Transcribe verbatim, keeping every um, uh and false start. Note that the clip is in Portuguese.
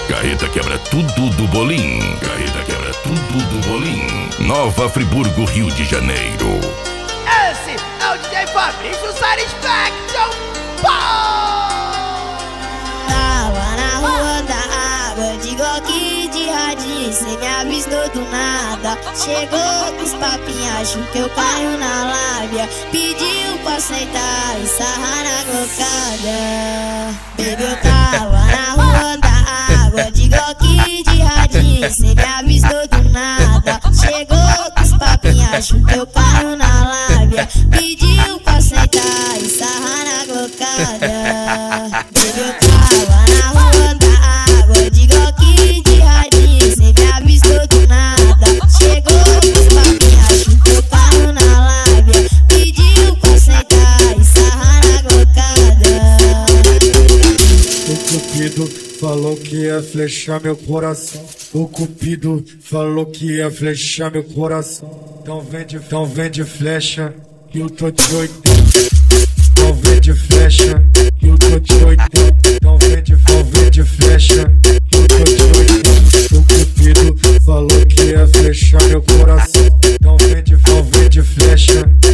Carreta quebra tudo do Bolim. Carreta quebra tudo do Bolim. Nova Friburgo, Rio de Janeiro. Esse é o D J Fabrício Satisfaction. Tava na rua da água, de Glock de radinho, cê me avistou do nada. Chegou com os papinhos, achou que eu caio na lábia. Pediu pra sentar e sarrar na glocada. Baby, eu tava na rua da água, de Glock de radinho, cê me avistou do nada. Chegou com os papinhos, achou que eu caio na lábia. Pediu pra sentar e sarrar na glocada. Baby, eu tava na rua da água, de Glock de radinho, cê me avistou do nada. Chegou com os papinhos, achou que eu caio na lábia. Pediu pra sentar e sarrar na glocada. O Cupido falou que ia flechar meu coração. O Cupido falou que ia flechar meu coração. Então vende, então vende flecha, que eu tô de oitenta. Então vende flecha, que eu tô de oitenta. Então vende, então vende flecha, que eu tô de oitenta. O Cupido falou que ia flechar meu coração. Então vende, então vende flecha.